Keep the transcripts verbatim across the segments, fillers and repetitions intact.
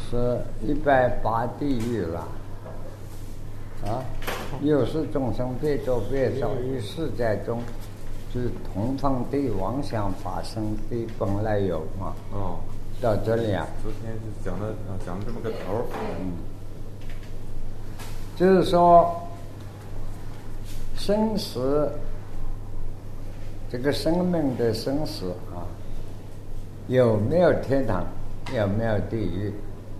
是一百八地狱了啊！有时众生别作别少，于世界中，是同方的妄想发生的本来有嘛。 哦， 到这里啊， 昨天是讲的讲了这么个头儿。 嗯，就是说，生死，这个生命的生死啊，有没有天堂，有没有地狱？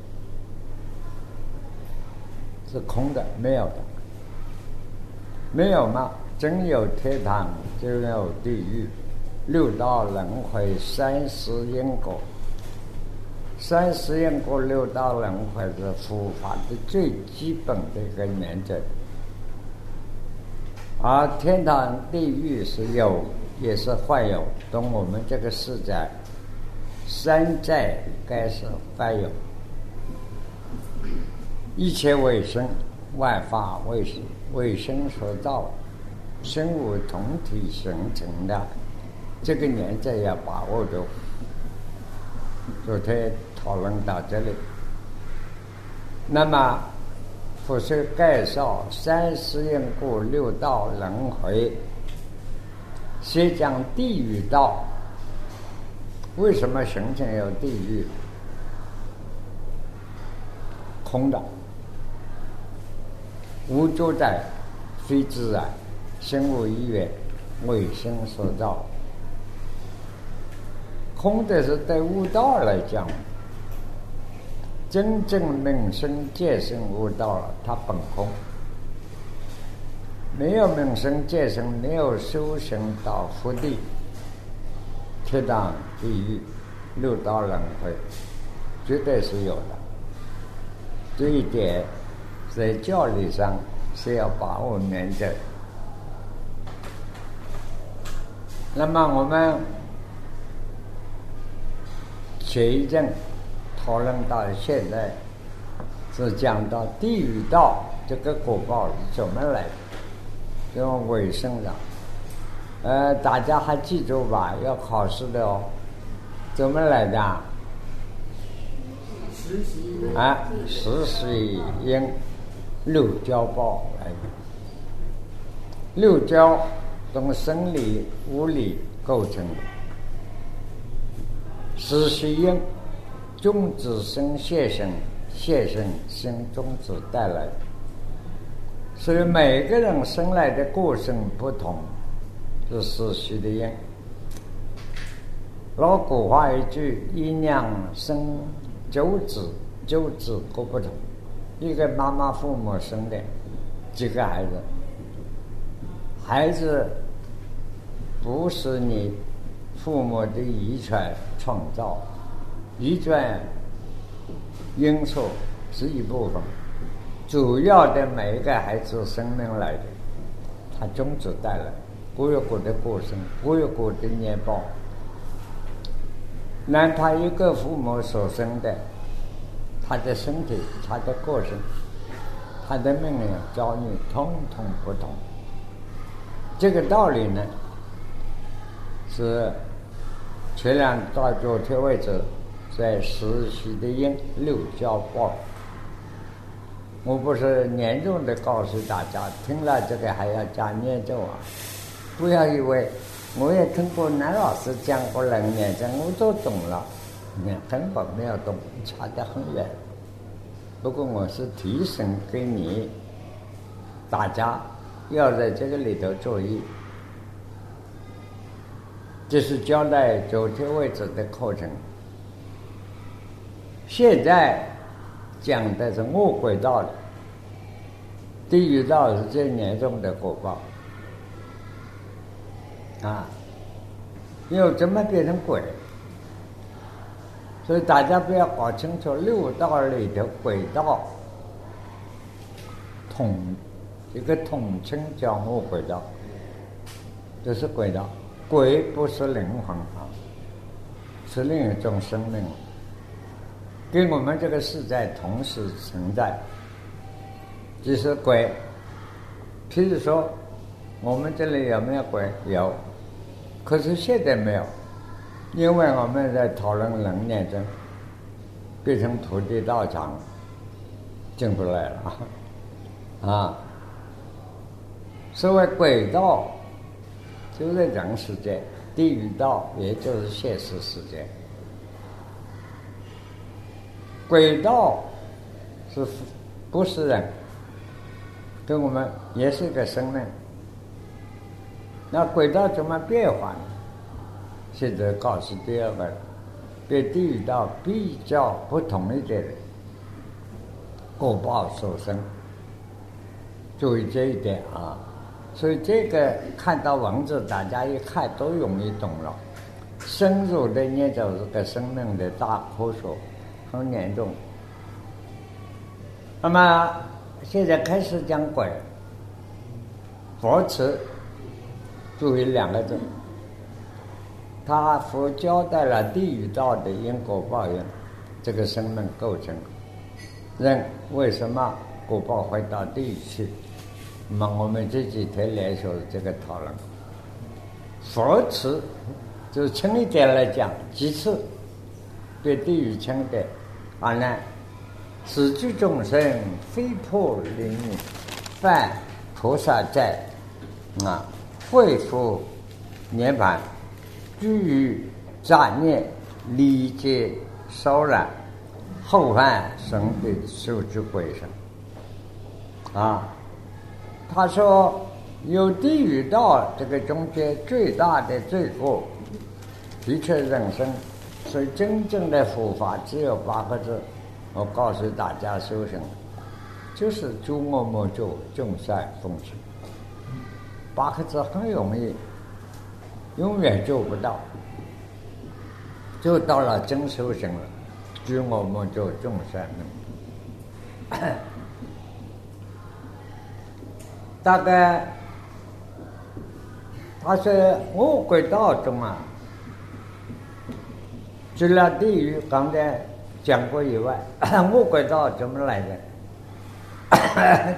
是空的，没有的。没有嘛？真有天堂，就有地狱，六道轮回，三世因果。三世因果，六道轮回是佛法的最基本的一个原则。而天堂、地狱是有，也是会有。等我们这个世界，山在该是会有。一切为生，万法为生，为生所造，生物同体形成的，这个原则要把握住。昨天讨论到这里，那么佛说介绍三世因果，六道轮回，先讲地狱道。为什么形成有地狱？空的，无主宰，非自然，生无意愿，为生所造。空的是对悟道来讲，真正名生界生悟道了，它本空。没有名生界生，没有修行到福地、天堂、地狱、六道轮回，绝对是有的。这一点在教理上是要把握原则。那么我们前一阵讨论到现在，是讲到地狱道这个果报是怎么来的，这种尾声上，呃，大家还记住吧？要考试的哦。怎么来的？啊，十习因，六交报来的。六交从生理、物理构成的。十习因，种子生现生，现生生种子带来的。所以每个人生来的过程不同，是十习的因。老古话一句：“一娘生九子，九子各不同。”一个妈妈父母生的几个孩子，孩子不是你父母的遗传创造，遗传因素是一部分，主要的每一个孩子生命来的，他种子带来，各有各的过程，各有各的年报。哪怕一个父母所生的，他的身体、他的过程、他的命运遭遇通通不同。这个道理呢，是前两到昨天为止在十习的因六交报。我不是严重的告诉大家，听了这个还要加念咒啊！不要以为我也听过南老师讲过人念咒，我都懂了，你根本没有懂，差得很远。不过我是提醒给你大家要在这个里头注意，这是交代昨天为止的课程。现在讲的是恶鬼道的，地狱道是最严重的果报啊！又怎么变成鬼？所以大家不要搞清楚六道里的鬼道，统一个统称叫恶鬼道，这是鬼道。鬼不是灵魂啊，是另一种生命，跟我们这个世界同时存在。只是鬼，譬如说我们这里有没有鬼？有，可是现在没有，因为我们在讨论人念咒， 变成土地道场，进不来了啊。所谓鬼道，就在人世界；地狱道，也就是现实世界。鬼道是不是人？跟我们也是一个生命。那鬼道怎么变化呢？现在告诉第二个人，比地狱道比较不同一点的果报所生。注意这一点啊！所以这个看到文字，大家一看都容易懂了。深入的研究这个生命的大科学，很严重。那么现在开始讲鬼，佛词注意两个字，他佛交代了地狱道的因果报应，这个生命构成人为什么果报会到地狱去？那么我们这几天来说这个讨论，佛词就是轻一点来讲，其次对地狱轻的啊呢，此具众生非破灵命，犯菩萨债啊，恢复涅槃，居于杂念理解骚扰，后犯生的受之鬼神啊。他说有地狱道这个中间最大的罪过的确人生，所以真正的佛法只有八个字，我告诉大家修行就是诸恶莫作，众善奉行。八个字很容易，永远做不到，就到了真修行了，诸恶莫作，众善奉行。大概他说恶鬼道中啊，除了地狱刚才讲过以外，恶鬼道怎么来的？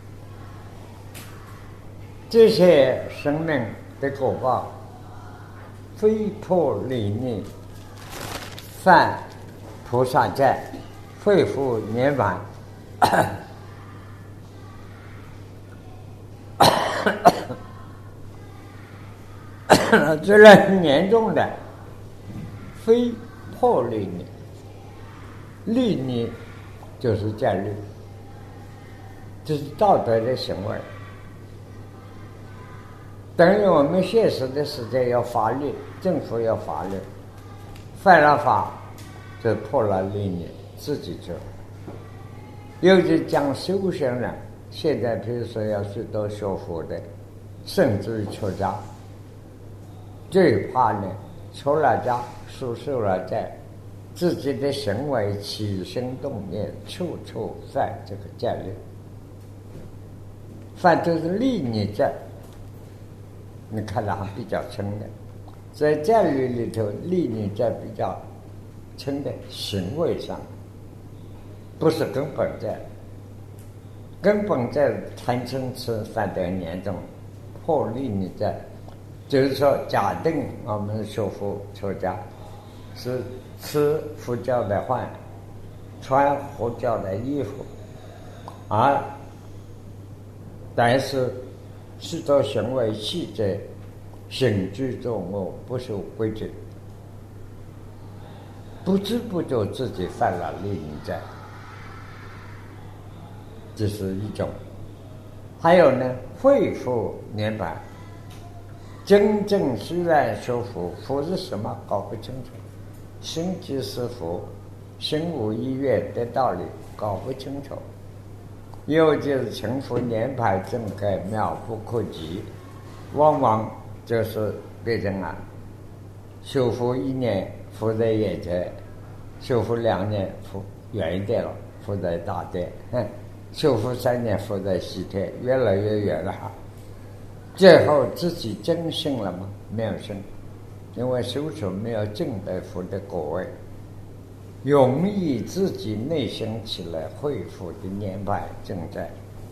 这些生命的果报，非破理逆，犯菩萨债，恢复涅槃。这是很严重的，非破利逆，利逆就是戒律，这是道德的行为。等于我们现实的世界要法律，政府要法律，犯了法就破了利逆，自己做。尤其讲修行人，现在比如说要去做学佛的，甚至于出家，最怕呢出了家受受了债，自己的行为起心动念处处犯这个戒律，犯就是利逆债，你看着还比较轻的，在戒律里头利逆债比较轻的，行为上不是根本债，根本债贪嗔痴犯得很严重，破利逆债。就是说，假定我们学佛出家，是吃佛教的饭，穿佛教的衣服，而但是是做行为细节，行居作恶，不守规矩，不知不觉自己犯了利逆债，这是一种。还有呢，恢复涅槃。真正虽然说佛，佛是什么搞不清楚，心即是佛，心无一愿的道理搞不清楚，又就是成佛涅槃正该妙不可及，往往就是别人啊，修佛一年佛在眼前，修佛两年佛远一点了，佛在大殿，修佛三年佛在西天，越来越远了。最后自己真信了吗？没有信，因为修持没有证得佛的果位，容易自己内心起来恢复的涅槃正在，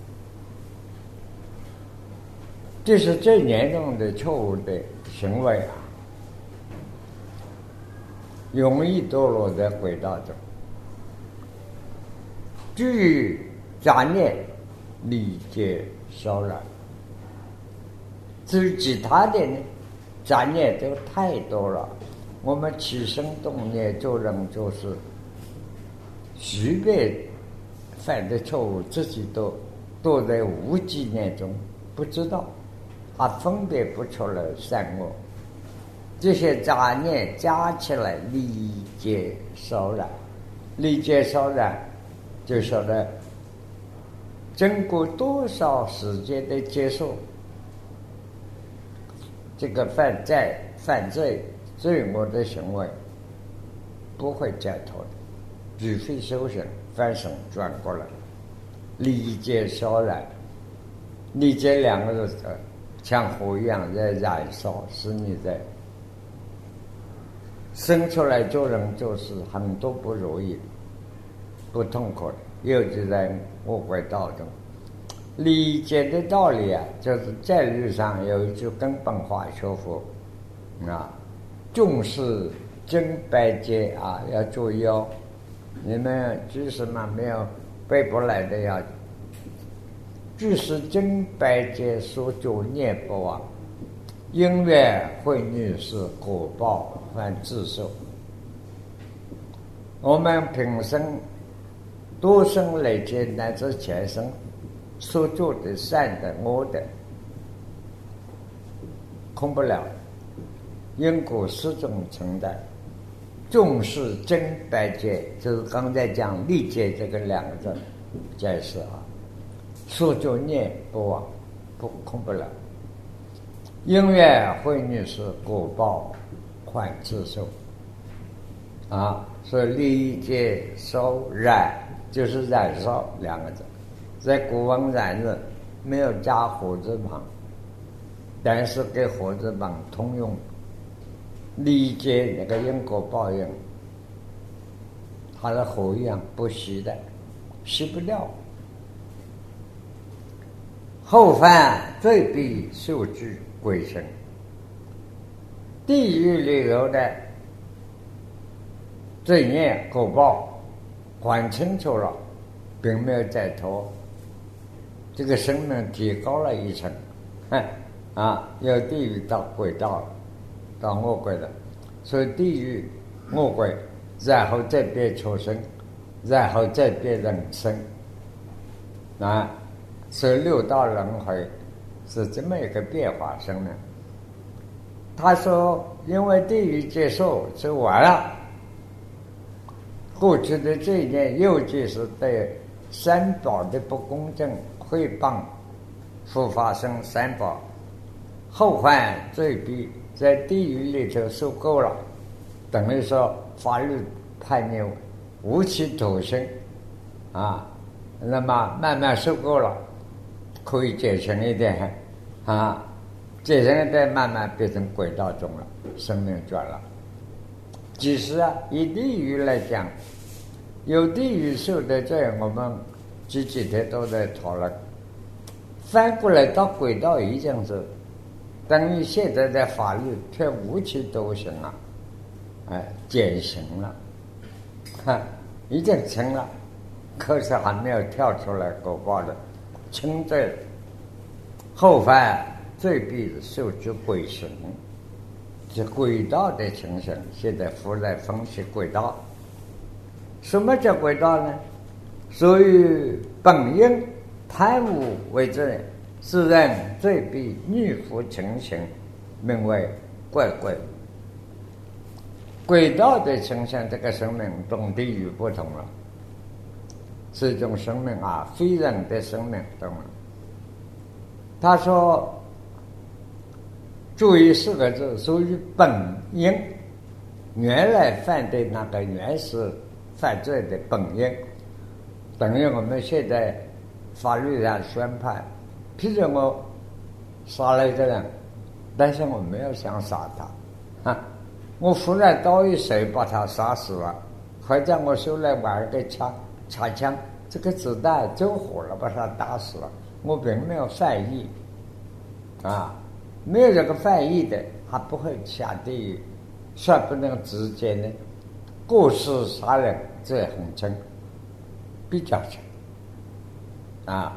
这是最严重的错误的行为啊！容易堕落在轨道中。 至于杂念，理解烧染。至于其他的呢，杂念都太多了。我们起心动念做人做事，随便犯的错误，自己都都在无记念中不知道，还分别不出来善恶。这些杂念加起来，理解烧染。理解烧染，就说了，经过多少时间的接受，这个犯罪、犯罪、罪恶的行为，不会解脱的，除非修行翻身转过来，理解烧染。理解两个字，像火一样在燃烧，使你在生出来做人做事很多不如意、不痛苦的，尤其在恶鬼道中。理解的道理啊，就是在律上有一句根本话说服啊，重视真白戒啊，要注意哦。你们居士们没有背不来的要，居士真白戒所作孽不亡，因缘会女是果报还自受。我们平生多生累劫乃至前生所做的善的恶的，空不了，因果始终存在。重视真白戒，就是刚才讲理解这个两个字解释啊，所作孽不亡，不空不了。因缘会女是果报还自受啊，所以理解烧染就是燃烧两个字，在古文燃字没有加火字旁，但是给火字旁通用。理解那个因果报应，它的火一样不熄的，熄不掉。后犯罪必受具鬼神，地狱里头的罪孽果报还清楚了，并没有解脱，这个生命提高了一层，啊，由地狱到鬼道了，到恶鬼的，所以地狱恶鬼，然后再变畜生，然后再变人生，啊，所以六道轮回是这么一个变化生命。他说，因为地狱接受就完了，过去的这一年，尤其是对三宝的不公正诽谤，复发生三宝，后患罪必在地狱里头受够了，等于说法律判你无期徒刑啊，那么慢慢受够了，可以减轻一点啊，减轻一点，慢慢变成轨道中了，生命转了。其实啊，以地狱来讲，有地狱受的罪，我们这几天都在讨论。翻过来到轨道已经是等于现在的法律却无期徒刑了，哎，减刑了，哈，已经轻了，可是还没有跳出来果报的轻罪，后犯罪必受之鬼神。这轨道的情形，现在佛来分析轨道。什么叫轨道呢？所以本应贪污为罪，是人罪必逆服情形，名为怪鬼。轨道的情形，这个生命跟地狱不同了，是一种生命啊，非人的生命，懂吗？他说，注意四个字，属于本因，原来犯的那个原始犯罪的本因，等于我们现在法律上宣判，譬如我杀了一个人，但是我没有想杀他，啊，我忽然刀一手把他杀死了，或者我手来玩个枪插枪，这个子弹走火了，把他打死了，我并没有犯意，啊，没有这个犯意的，还不会下地狱，算不能直接呢。过失杀人罪很轻， 比较强啊。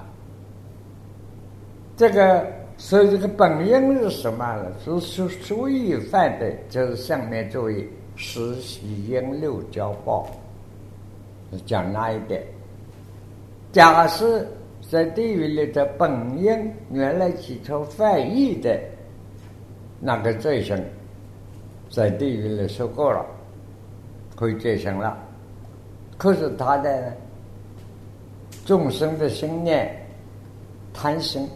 这个所以这个本因是什么呢？是属属于犯的，就是上面注意十喜因六交报，讲那一点。假使在地狱里的本因原来起初犯意的那个罪行，在地狱里受过了，会罪行了。可是他的众生的心念贪心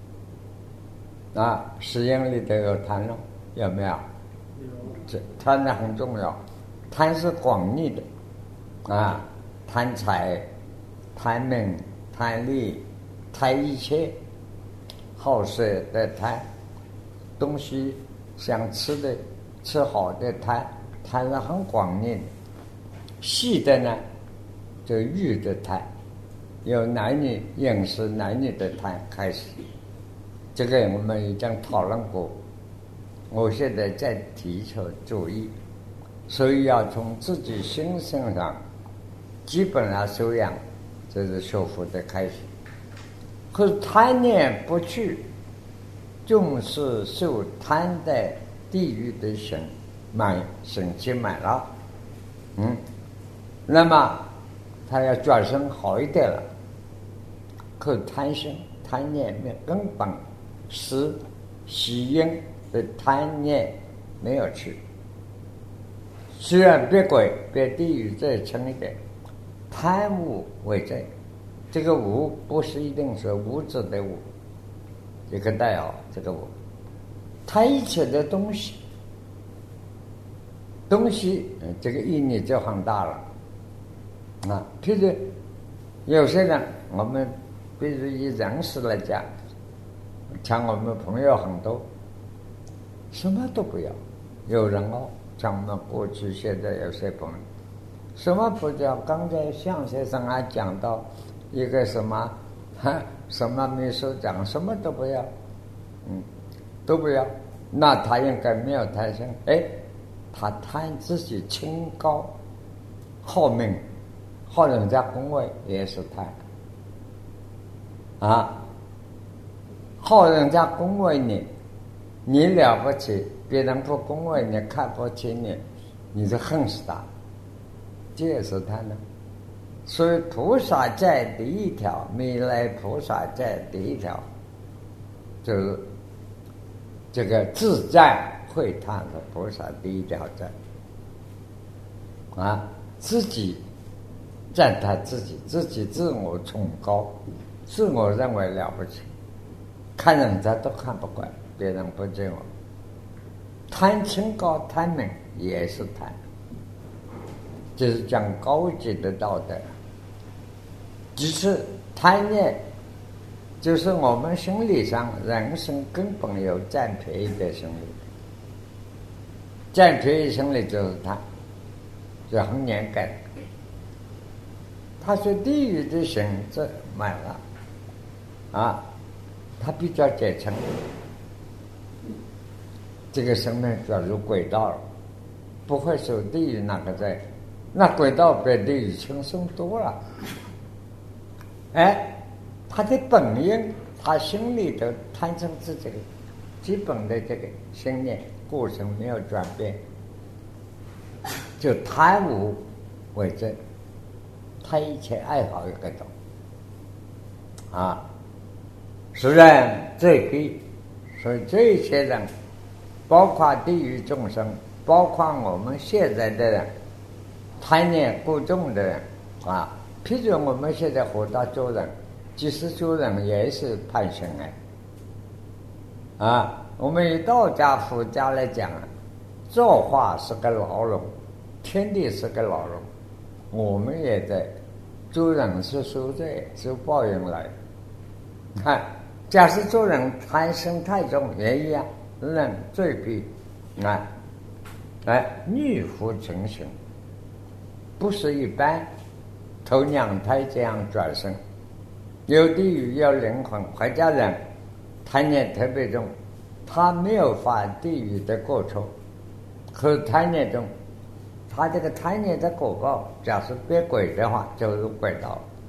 啊，实验里头有贪了，有没有？有。这贪的很重要，贪是广义的啊，贪财、贪名、贪利、贪一切，好色的贪，东西想吃的、吃好的贪，贪是很广义的。细的呢，就欲的贪，由男女饮食、男女的贪开始。这个我们已经讨论过，我现在在提出注意，所以要从自己心身上基本上修养，这是修复的开始。可是贪念不去，纵是受贪的地狱的神满神气满了，嗯，那么他要转身好一点了。可贪心、贪念的根本是喜因的贪念没有去，虽然别鬼别地狱再轻一点，贪污为罪。这个无不是一定是无字的无，这个带哦，这个无，贪一切的东西，东西这个意义就很大了啊。譬如有些人，我们比如以人事来讲，像我们朋友很多，什么都不要。有人哦，像我们过去现在有些朋友，什么不要？刚才向先生还讲到一个什么哈什么秘书长，什么都不要，嗯，都不要。那他应该没有贪心，哎，他贪自己清高、好名、好人家恭维，也是贪啊。好人家恭维你，你了不起，别人不恭维你，看不起你，你就恨死他，这也是贪呢。所以菩萨在第一条，弥勒菩萨在第一条，就是这个自在会贪的菩萨第一条在啊，自己赞叹自己，自己自我崇高，自我认为了不起，看人家都看不惯，别人不敬我，贪清高贪名也是贪，就是讲高级的道德。只是贪念，就是我们心理上人生根本有占便宜的心理，占便宜心理就是贪，就很严格。他说地狱的性质满了啊，他比较简称，这个生命转入轨道了，不会受地狱那个罪，那轨道比地狱轻松多了。哎，他的本因，他心里头贪嗔痴这个基本的这个心念过程没有转变，就贪无为罪，他一切爱好一个懂啊，实然罪必，所以这一些人，包括地狱众生，包括我们现在的人，贪念过重的人啊。譬如我们现在活到做人，即使做人也是判刑哎，啊，我们以道家、佛家来讲，造化是个牢笼，天地是个牢笼，我们也在做人是受罪，受报应来。看，假使做人贪心太重也一样，人罪必啊，哎，逆福成形，不是一般。投娘胎这样转生，有地狱有灵魂，或者人贪念特别重，他没有发地狱的过错，可是贪念重，他这个贪念的果报，假设别轨的话，就入轨道，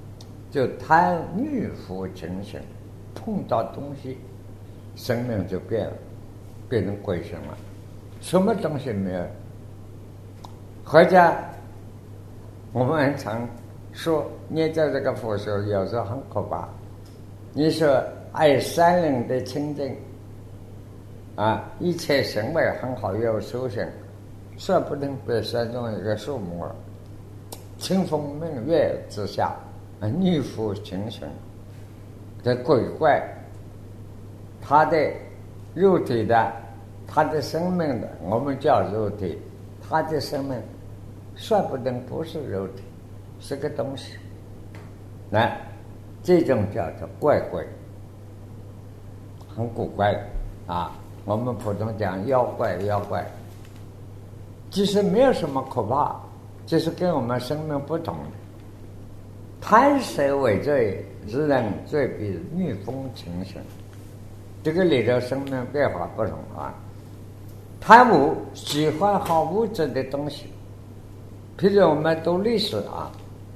就贪欲浮情形，碰到东西，生命就变了，变成鬼神了。什么东西没有？或者我们常说，念在这个佛时候，有时候很可怕。你说爱山林的清净啊，一切行为很好，有修行，说不定被山中一个树木，清风明月之下，啊，逆浮情形的鬼怪，他的肉体的，他的生命的，我们叫肉体，他的生命说不定不是肉体，是个东西。那这种叫做怪鬼，很古怪的啊。我们普通讲妖怪，妖怪其实没有什么可怕，这是跟我们生命不同的。贪色为罪，是人罪比逆风情形。这个里头生命变化不同啊。贪物，喜欢好物质的东西，譬如我们读历史啊，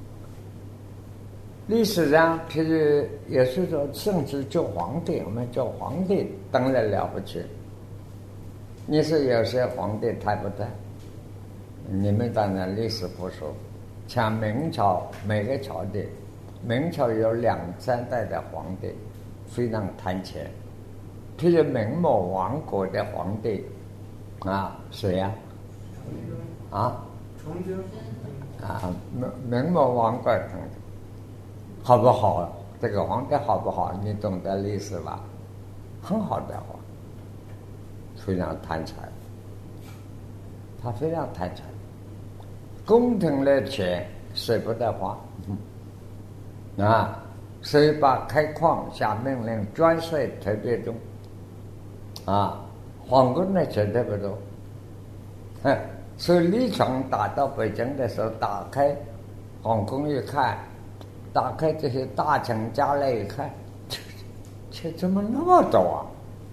历史上譬如也是说，甚至做皇帝，我们做皇帝当然了不起。你说有些皇帝太不太？你们当然历史不熟，像明朝每个朝廷，明朝有两三代的皇帝非常贪钱，譬如明末亡国的皇帝啊，谁呀、啊？啊， 崇祯啊，明明末亡国皇帝好不好？这个皇帝好不好？你懂得历史吧？很好的话，非常贪财，他非常贪财。宫廷的钱舍不得花，嗯、啊，所以把开矿下命令专税特别重，啊，皇宫的钱特别多，哼，所以李闯打到北京的时候，打开皇宫一看，打开这些大臣家来一看，这怎么那么多啊？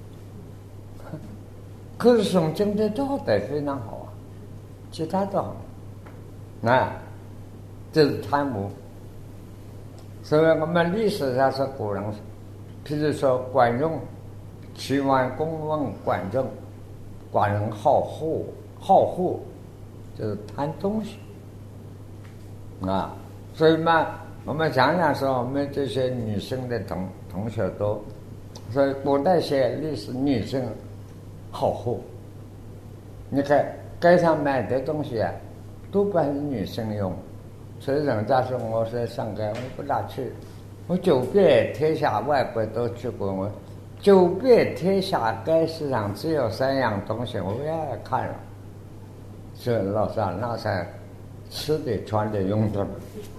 可是宋经的道德非常好啊，其他都好。啊，这是贪污。所以我们历史上是古人，譬如说管仲，齐桓公问管仲，管人好货，好货就是贪东西啊。所以嘛，我们想想说，我们这些女生的同同学多，所以古代写历史，女生好货。你看街上买的东西啊，多半是女生用，所以人家说我是上街，我不大去。我走遍天下，外国都去过，我走遍天下街市上只有三样东西我也看了，是老三那是吃的、穿的、用的，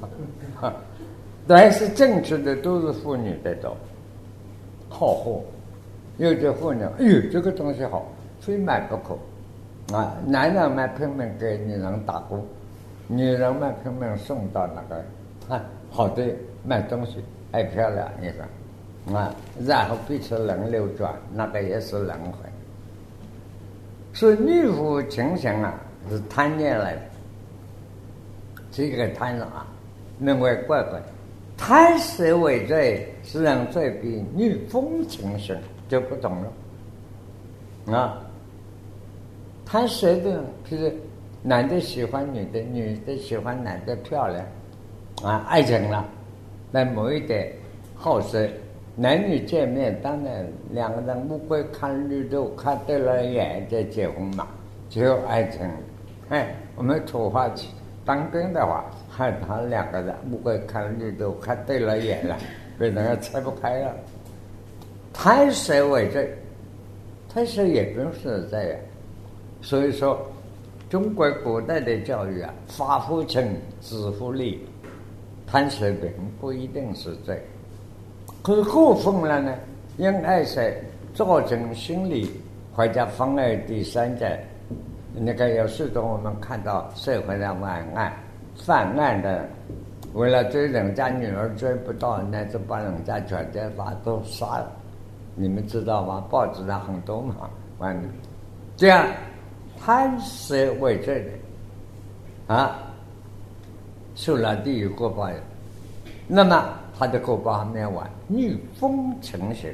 但是正确的都是妇女的多，好货。有的妇女，哎呦，这个东西好，非买不可。啊，男人们拼命给女人打工，女人们拼命送到那个啊好的卖东西，还漂亮一个啊，然后彼此轮流转，那个也是轮回。所以逆浮情形啊，是贪念来的，这个贪啊，名为怪怪。贪色为罪，是人罪比逆风情形就不同了啊。贪色的，譬如男的喜欢女的，女的喜欢男的漂亮，啊，爱情了，那某一点好色，男女见面，当然两个人乌龟看绿豆，看对了眼再结婚嘛，只有爱情。哎，我们土话当兵的话，害他两个人乌龟看绿豆，看对了眼了，被人家拆不开了。贪色为罪，贪色也不是这样。所以说，中国古代的教育啊，发乎情，止乎礼，贪色并不一定是罪。可是过分了呢，因爱色造成心理或者妨碍第三者。那个有时候我们看到社会上犯案，犯案的为了追人家女儿追不到，那就把人家全家把都杀了。你们知道吗？报纸上很多嘛，外面这样。贪色为罪的啊，受了地狱过报的。那么他的果报还没有完，逆风成形。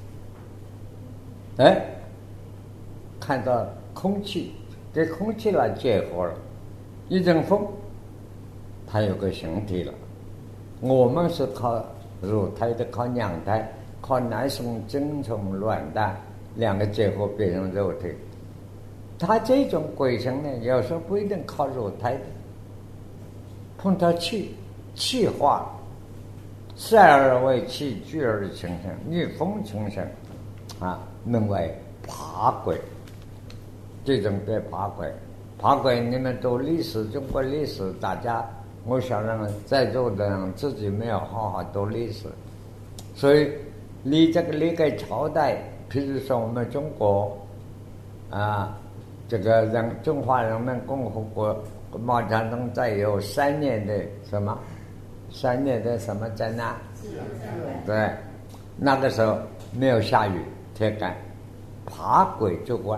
哎，看到空气，跟空气来结合了，一阵风，它有个形体了。我们是靠乳胎的，靠娘胎，靠男生精虫卵蛋两个结合变成肉体。它这种鬼神呢，有时候不一定靠乳胎的，碰到气，气化，塞而为气，聚而成形，逆风成形，啊，名为爬鬼。这种叫爬鬼，爬鬼你们读历史，中国历史，大家我想让在座的人自己没有好好读历史，所以你这个历个朝代，譬如说我们中国啊，这个人中华人民共和国毛泽东在有三年的什么三年的什么灾难，对，那个时候没有下雨，天干爬鬼作怪。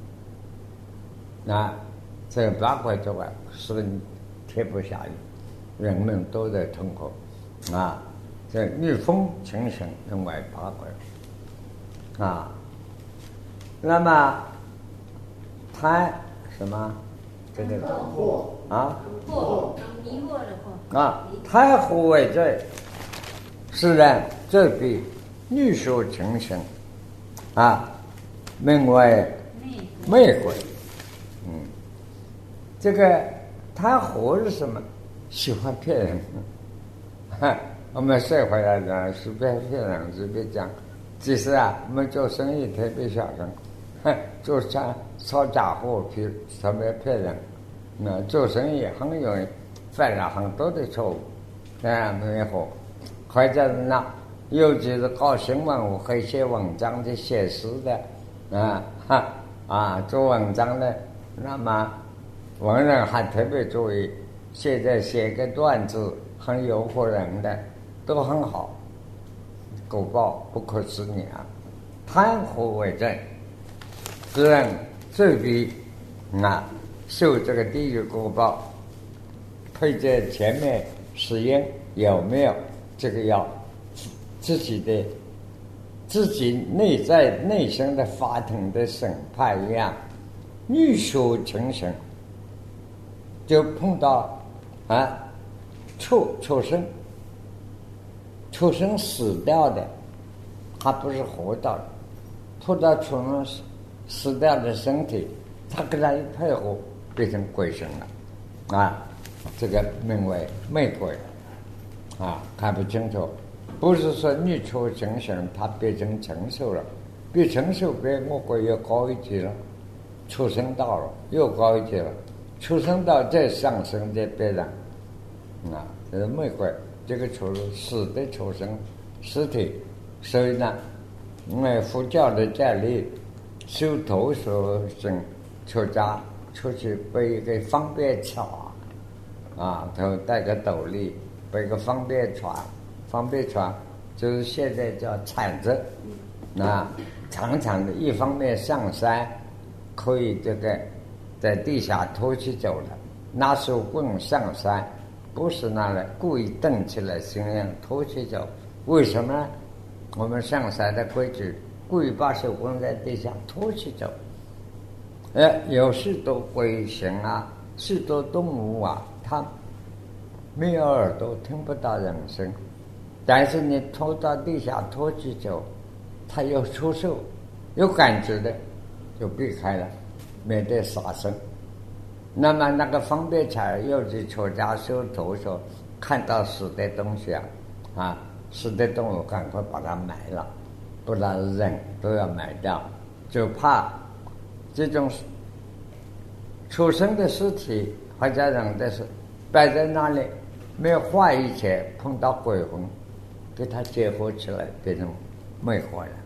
那这个八怪之外，是天不下雨，人们都在痛苦啊！这逆风成形，认为八怪啊。那么贪什么？这个惑啊， 惑迷惑的惑啊，贪惑为罪，是人罪必逆数成形啊，名为魅鬼。嗯，这个贪惑是什么？喜欢骗人。哈，我们社会来讲，随便骗人，随便讲。其实啊，我们做生意特别小心，哼，做假炒假货，骗特别骗人。那做生意很容易犯了很多的错误，啊，没好。或者那尤其是搞新闻会写文章的、写诗的，啊哈啊，做文章的。那么文人还特别注意，现在写个段子很诱惑人的，都很好，果报不可思议啊！贪惑为罪，个人罪必啊受这个地狱果报。推荐前面实验有没有这个要自己的自己内在内心的法庭的审判一样。逆数成形，就碰到啊畜畜生，畜生死掉的，他不是活到的，碰到畜生死死掉的身体，他跟他一配合，变成鬼神了，啊，这个名为魅鬼，啊，看不清楚，不是说逆畜成形，他变成承受了，比承受比魔鬼要高一级了。出生道了，又高一级了。出生道再上升，再别人啊，这是魅鬼。这个出死的出生尸体，所以呢，我们佛教的这里修头所生出家出去背一个方便船啊，头戴个斗笠，背个方便船，方便船就是现在叫铲子，啊，长长的，一方面上山。可以这个在地下拖起走了，拿手棍上山，不是拿来故意蹬起来形样拖起走。为什么？我们上山的规矩，故意把手棍在地下拖起走。哎，有许多鬼神啊，许多动物啊，它没有耳朵，听不到人声，但是你拖到地下拖起走，它有触受，有感觉的。就避开了，免得杀生。那么那个方便财又是出家修徒说，看到死的东西啊，啊，死的动物赶快把它埋了，不然人都要埋掉，就怕这种出生的尸体或者人的是摆在那里，没有化以前碰到鬼魂，给它结合起来，变成魅惑了。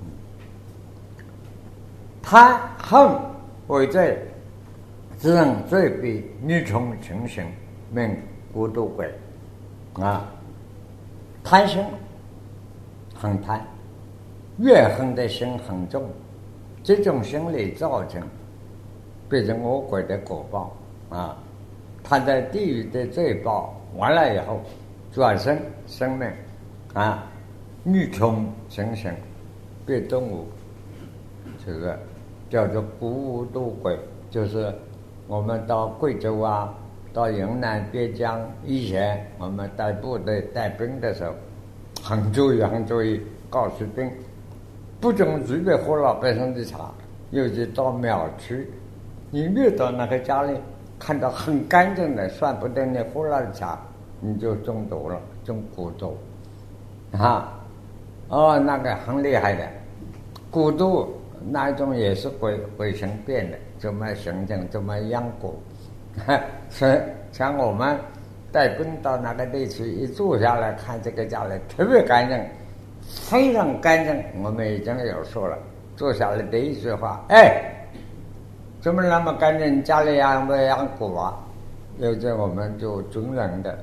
贪恨为罪，此人罪必逆从成形，名孤独鬼啊！贪心很贪，怨恨的心很重，这种心理造成变成恶鬼的果报啊！他在地狱的罪报完了以后，转生生命啊，逆冲成形，别动物，这个叫做孤独鬼，就是我们到贵州啊，到云南边疆，以前我们带部队带兵的时候，很注意很注意，告诉兵，不准随便喝老百姓的茶，尤其到庙区，你越到那个家里，看到很干净的，算不得你喝了的茶，你就中毒了，中蛊毒啊！哦，那个很厉害的，蛊毒那一种也是鬼鬼神变的，怎么形成，怎么养蛊？所以像我们带兵到那个地区一住下来，看这个家里特别干净，非常干净。我们已经有说了，坐下来第一句话，哎，怎么那么干净？家里养不养蛊啊？有这我们就尊人的。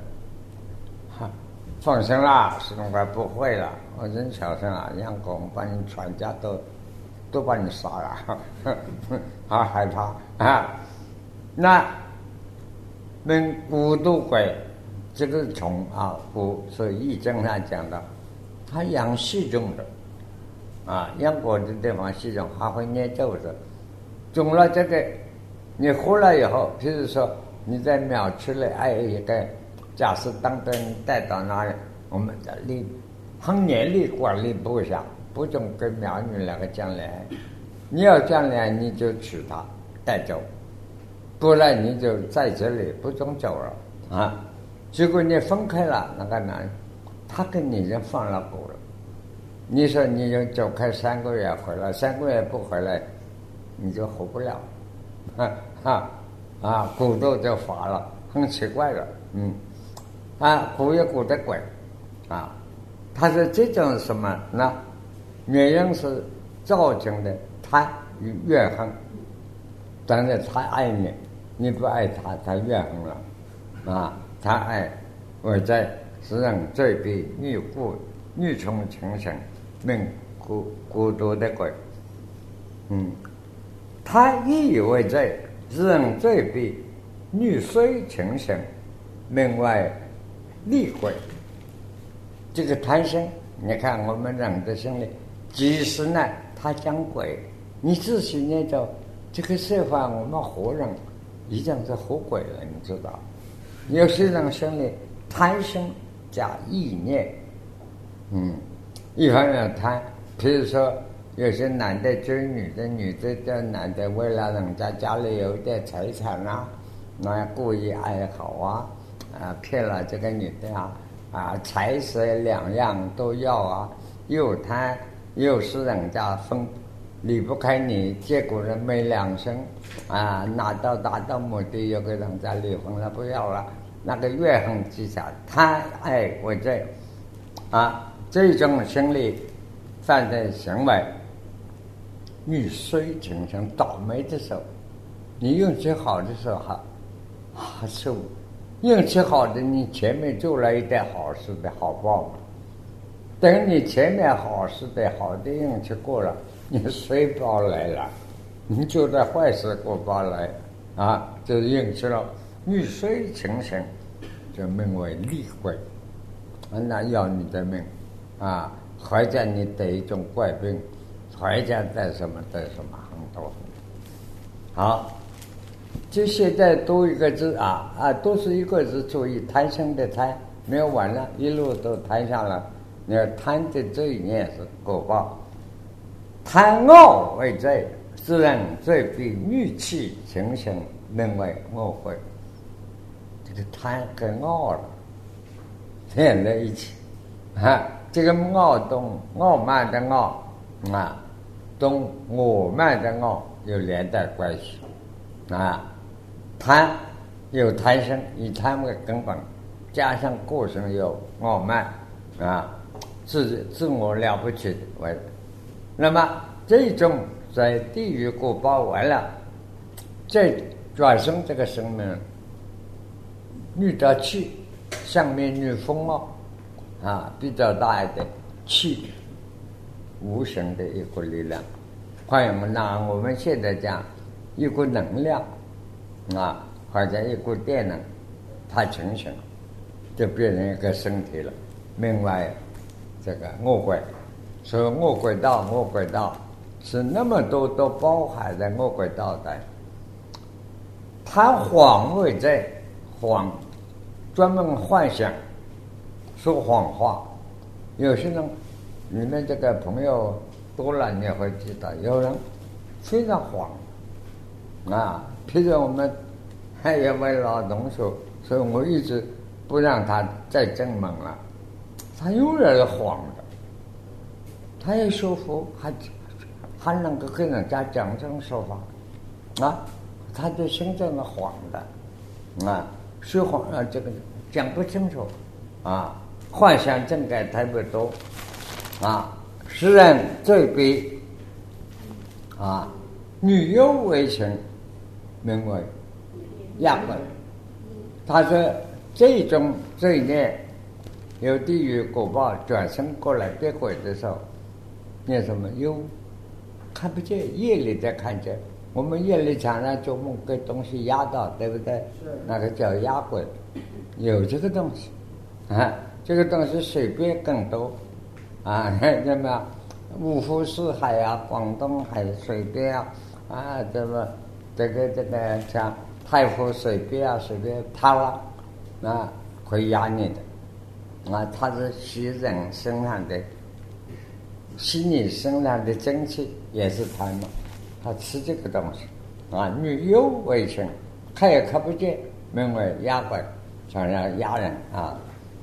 放心啦，是那个不会了。我真小声啊，养蛊把你全家都都把你杀了，好害怕啊！那跟蛊毒鬼这个虫啊，蛊是易经上讲的，它养细种的啊，养蛊的地方细种还会念咒的，种了这个，你喝了以后，譬如说你在庙区里爱一个。假设当队带到那里，我们的力很严厉管理部下，不准跟苗女两个将来。你要将来你就娶她带走，不然你就在这里不准走了啊！结果你分开了，那个男人他跟你已经放了蛊了。你说你就走开三个月回来，三个月不回来，你就活不了，哈哈啊！蛊毒就发了，很奇怪的，嗯。啊，蛊有蛊的鬼，啊，它是这种什么呢？原因是造成的贪与怨恨，但是他爱你，你不爱他，他怨恨了，啊，他爱，我在使人罪必逆故逆从情神，命孤孤独的鬼，嗯，他以为罪，使人罪必逆随情神，命外。厉鬼，这个贪生，你看我们人的心里，即使呢，他讲鬼，你仔细念着，这个社会我们活人已经是活鬼了，你知道？有些人心里贪生加意念，嗯，一方面贪，比如说有些男的追女的，女的追男的，为了人家家里有点财产啊，那故意爱好啊。啊，骗了这个女的啊，啊，财色两样都要啊，又贪又是人家分，离不开你，结果人没良心啊，拿到达到目的，又给人家离婚了，不要了，那个怨恨之下，贪爱为罪啊，这种心理犯罪行为，你虽情生倒霉的时候，你运气好的时候哈，还受。运气好的，你前面做了一点好事的好报嘛。等你前面好事的好的运气过了，你衰报来了，你做的坏事过报来啊，就是运气了。遇衰情神，就命为厉鬼，那要你的命啊，或者你得一种怪病，或者得什么得什么，很多很多。好。就现在多一个字啊啊，都是一个字，注意贪生的贪，没有完了，一路都贪上了。你要贪的罪孽是果报，贪傲为罪，自然罪必逆气情形，名为恶鬼。这个贪跟傲了连在一起啊，这个傲动傲慢的傲啊，动我慢的傲有连带关系。啊，贪有贪生，以贪为根本，加上个性有傲慢啊，自自我了不起的为，那么这种在地狱果报完了，再转生这个生命，遇到气，上面遇风哦，啊，比较大一点气，无形的一股力量，欢迎我们拿我们现在讲。一股能量啊，或者一股电能，它成型，就变成一个身体了。另外， 这个恶鬼，所以恶鬼道，恶鬼道是那么多都包含在恶鬼道的。他谎为在谎，专门幻想，说谎话。有些人，你们这个朋友多了，你会知道，有人非常谎啊。譬如我们还有位老同学，所以我一直不让他再正门了。他永远是谎的，他也说服，还还能够跟人家讲真说法啊。他的心真的谎的啊，说谎啊，这个讲不清楚啊，幻想症改特别多啊，使人罪悲啊，女忧为情，名为压鬼。他说这种罪孽有地狱果报，转生过来变鬼的时候，那什么忧看不见，夜里才看见。我们夜里常常做梦给东西压到，对不对？那个叫压鬼，有这个东西啊，这个东西水边更多啊，那么五湖四海啊，广东海水边啊，啊，这么这个这个像太湖水边啊，水边塌了啊，会压你的啊，它是吸人身上的，吸你身上的精气，也是它嘛。他吃这个东西啊，女忧为情，看也看不见，名为压鬼，想要压人啊。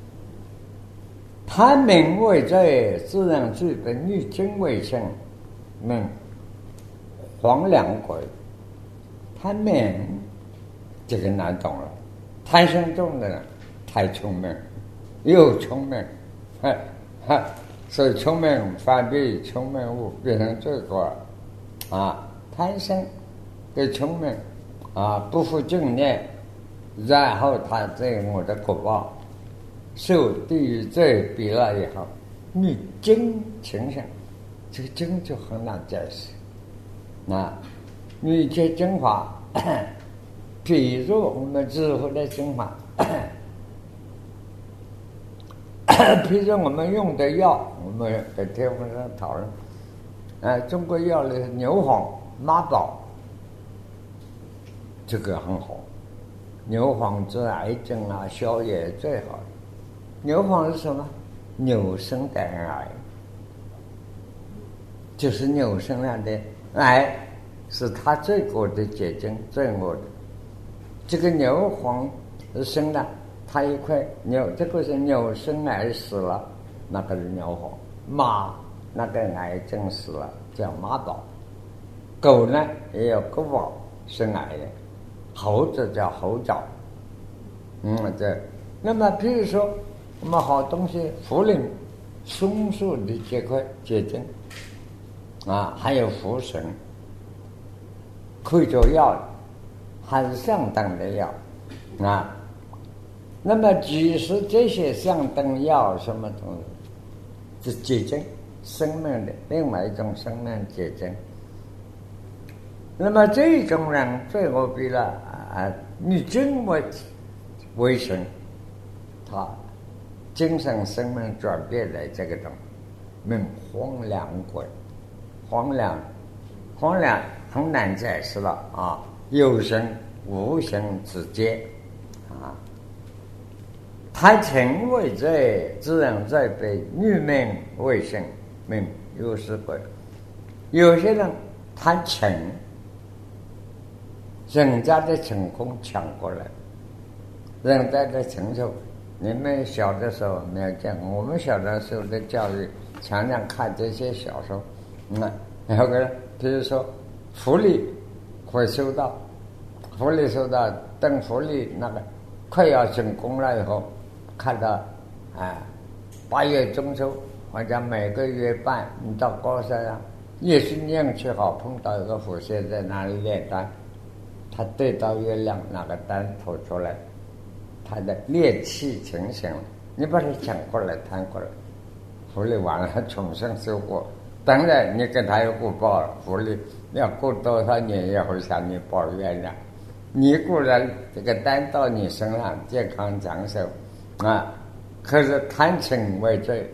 贪名为罪，自然罪的女精为情，名黄粱鬼。贪名这个难懂了，贪心重的人太聪明，又聪明，哈哈，所以聪明反被聪明误，变成罪过啊。贪心跟聪明啊不负正念，然后他在我的果报受地狱罪比了以后，你精情上，这个精就很难解释啊。你这精华，比如我们智慧的精华，比如我们用的药，我们在天文上讨论，啊，中国药里牛黄。妈宝，这个很好，牛黄治癌症啊、消炎最好。牛黄是什么？牛身的癌，就是牛身上的癌，是它最高的结晶，最恶的。这个牛黄生了，它一块牛，这个是牛生癌死了，那个是牛黄。马那个癌症死了，叫马宝。狗呢也有狗宝生癌的，猴子叫猴枣，嗯，这那么譬如说我们好东西，茯苓、松树的这块结晶啊，还有茯神，可以做药，还是相当的药啊。那么即使这些相当药什么东西，是结晶生命的另外一种生命结晶。那么这种人最后比了啊，你真为为神，他精神生命转变的这个东西，名黄粱鬼。黄粱，黄粱很难解释了啊，有形无形之间啊。贪情为罪，自然罪被女命为性，名有是鬼。有些人贪情。人家的成功抢过来，人家的成就，你们小的时候没有见过。我们小的时候的教育，常常看这些小说，嗯，然后个，比如说福利会收到，福利收到，等福利那个快要成功了以后，看到啊，八月中秋，好像每个月半，你到高山上，也是运气好，碰到一个佛仙在那里炼丹。他对到月亮那个丹吐出来，他的烈气清醒了，你把它抢过来弹过来，福利完了重生修过。当然你跟他有过报了，福利要过多少年也会向你报怨的。你固然这个丹到你身上健康长寿啊，可是贪情为罪，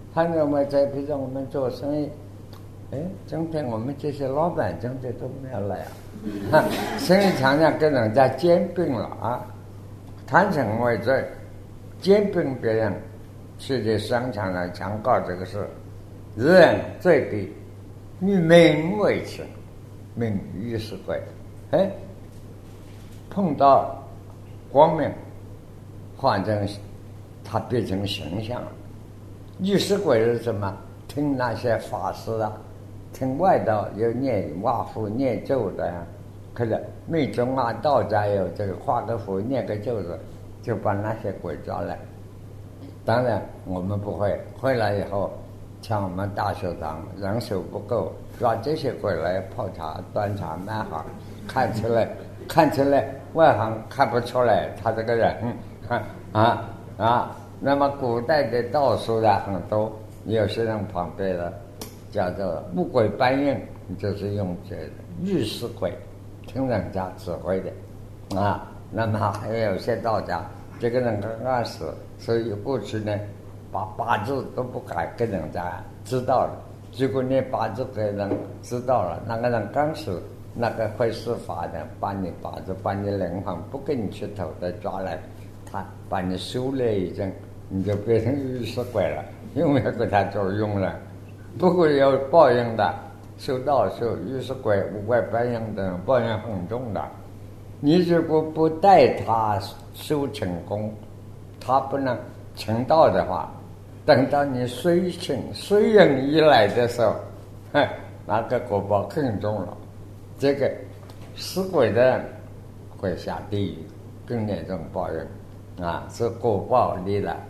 他认为在比如我们做生意，哎，今天我们这些老板今天都没有来啊，生意常常跟人家兼并了啊，贪嗔为罪，兼并别人，去在商场上强告这个事，人罪必与名为情，名于是鬼，哎，碰到光明，换成他变成形象了。御史鬼是什么？听那些法师啊，听外道有念画符念咒的呀、啊，可是密宗啊道家有这个画个符念个咒的，就把那些鬼抓来。当然我们不会，回来以后像我们大学堂人手不够，抓这些鬼来泡茶端茶卖好，看起来看起来外行看不出来他这个人啊啊。那么古代的道术的很多，有些人旁边的叫做木鬼搬运，就是用这个御史鬼，听人家指挥的啊。那么还有些道家，这个人刚刚死，所以过去呢，把八字都不敢跟人家知道了。如果你八字给人知道了，那个人刚死，那个会施法的，把你八字、把你灵魂不跟你去投的抓来，他把你修了一阵。你就变成御史鬼了，因为给他作用了，不会有报应的。修道修御史鬼、五怪搬运的报应很重的。你如果不带他修成功，他不能成道的话，等到你随情随缘一来的时候，哼，那个果报更重了。这个使鬼的人会下地狱，更严重报应啊，是果报离了。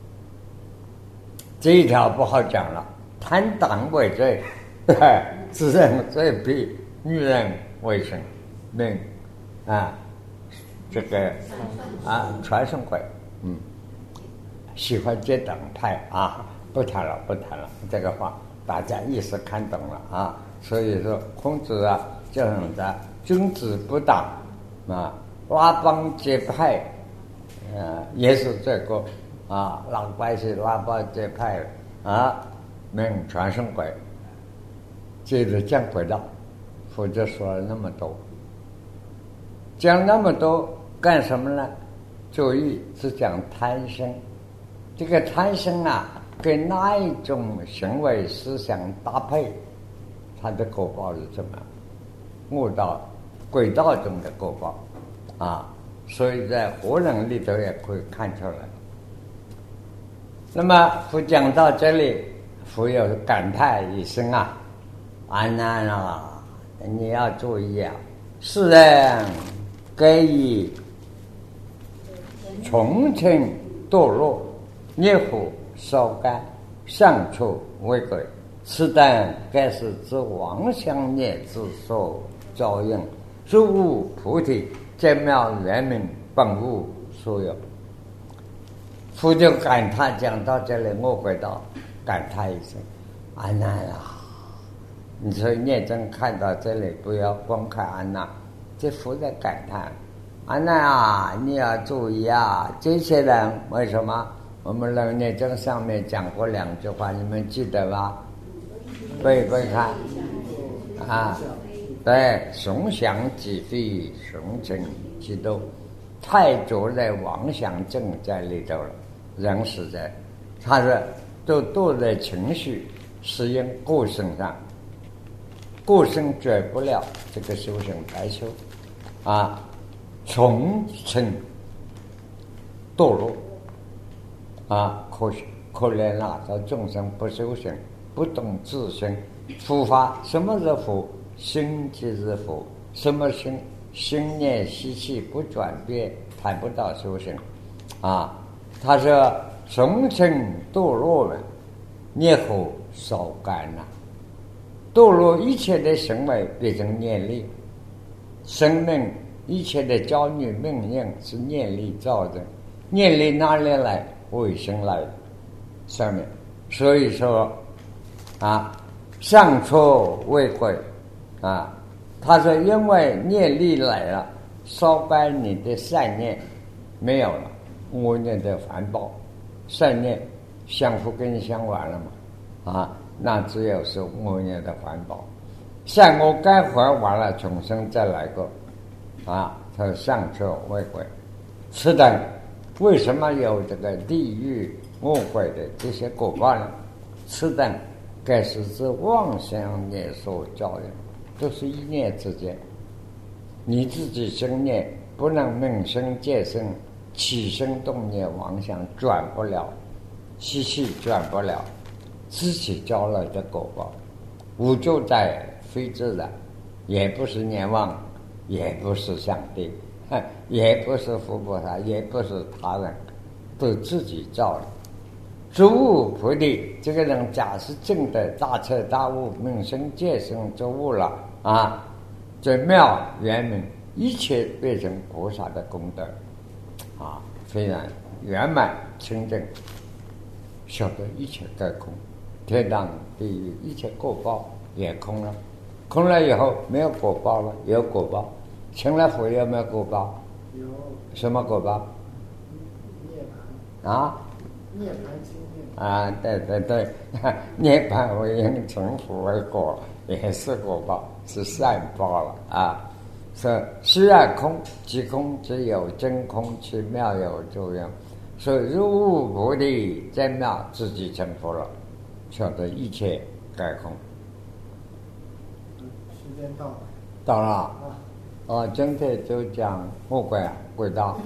这一条不好讲了，贪党为罪，自认罪必女人为生命啊，这个啊传声鬼，嗯，喜欢结党派啊，不谈了不谈了，这个话大家一时看懂了啊。所以说孔子啊叫人家君子不党啊，拉帮结派，呃也是这个。啊，老百姓拉帮结派啊，命传声鬼，接着讲鬼道，否则说了那么多，讲那么多干什么呢？注意是讲贪生，这个贪生啊，跟哪一种行为思想搭配，它的果报是什么？恶道、鬼道中的果报啊，所以在活人里头也可以看出来。那么佛讲到这里，佛有感叹一声啊，阿难啊，你要注意啊，世人该以重情堕落，孽火烧干，上处为鬼，此等该是之妄想孽之所招应，诸无菩提真妙圆明本无所有。佛就感叹，讲到这里，我回到感叹一声：“阿难啊！”你说念真看到这里，不要光看阿难，这佛在感叹：“阿难啊，你要注意啊！这些人为什么？我们人念真上面讲过两句话，你们记得吧？背背看啊！对，熊想己非，熊成己斗，太着在妄想症在里头了。人是在，他是都堕在情绪、适应个性上，个性绝不了这个修行白修啊，重情堕落啊，可可怜哪个众生不修行，不懂自性，佛法什么是佛？心即是佛，什么心？心念习气不转变，谈不到修行啊。他说重情堕落了，孽火烧干了，堕落一切的行为变成念力，生命一切的教育命令是念力造的，念力哪里来？卫星来上面，所以说啊，上处为鬼啊，他说因为念力来了，烧干你的善念没有了。恶念的烦恼，善念相福跟相完了嘛，啊，那只有是五年的环保。善恶该还完了，重生再来过，啊，他上车为鬼。此等为什么有这个地狱恶鬼的这些果报呢？此等该是指妄想业所造的，都是一念之间。你自己生念不能命生界生，起生动念妄想转不了，习气转不了，自己招来的果报。无就在非自然，也不是念妄，也不是上帝，也不是佛菩萨，也不是他人，都自己造的。诸悟菩提，这个人假是正的大彻大悟，命生界生之悟了啊，这妙圆明，一切变成菩萨的功德啊，非常圆满清净，晓得一切皆空，天堂地狱一切果报也空了，空了以后没有果报了，有果报。成了佛有没有果报？ 有。 什么果报？ 涅槃。 啊？ 涅槃清净。 啊，对对对，涅槃为因，成佛为果，也是果报，是善报了啊。说虽然空，即空之有真空，其妙有作用。所以入悟菩提真妙，自己成佛了，晓得一切皆空。 时间到了。 到了。啊，今天就讲魔鬼啊，鬼道。